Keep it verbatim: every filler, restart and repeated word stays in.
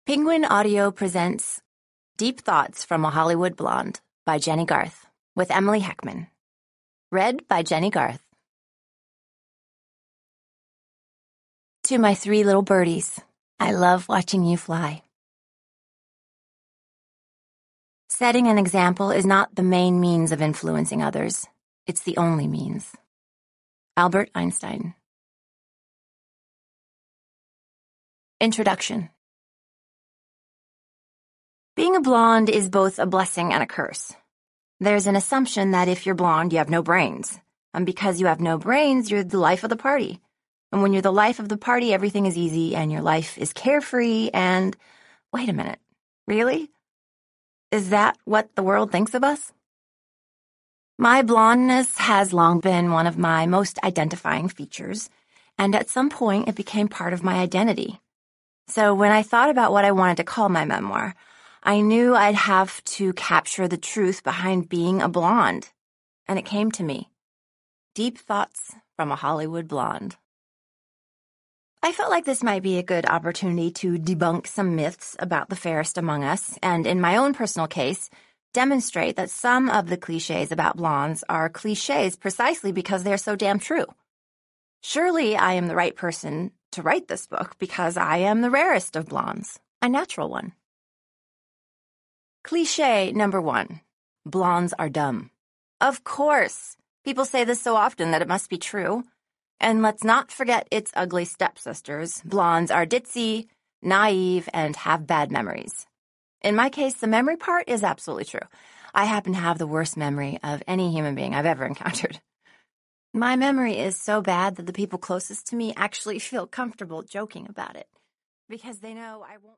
Penguin Audio presents Deep Thoughts from a Hollywood Blonde by Jennie Garth with Emily Heckman. Read by Jennie Garth. To my three little birdies, I love watching you fly. Setting an example is not the main means of influencing others. It's the only means. Albert Einstein. Introduction. Being a blonde is both a blessing and a curse. There's an assumption that if you're blonde, you have no brains. And because you have no brains, you're the life of the party. And when you're the life of the party, everything is easy and your life is carefree and... Wait a minute. Really? Is that what the world thinks of us? My blondness has long been one of my most identifying features, and at some point it became part of my identity. So when I thought about what I wanted to call my memoir, I knew I'd have to capture the truth behind being a blonde. And it came to me. Deep Thoughts from a Hollywood Blonde. I felt like this might be a good opportunity to debunk some myths about the fairest among us, and in my own personal case, demonstrate that some of the cliches about blondes are cliches precisely because they're so damn true. Surely I am the right person to write this book because I am the rarest of blondes, a natural one. Cliché number one. Blondes are dumb. Of course. People say this so often that it must be true. And let's not forget its ugly stepsisters. Blondes are ditzy, naive, and have bad memories. In my case, the memory part is absolutely true. I happen to have the worst memory of any human being I've ever encountered. My memory is so bad that the people closest to me actually feel comfortable joking about it because they know I won't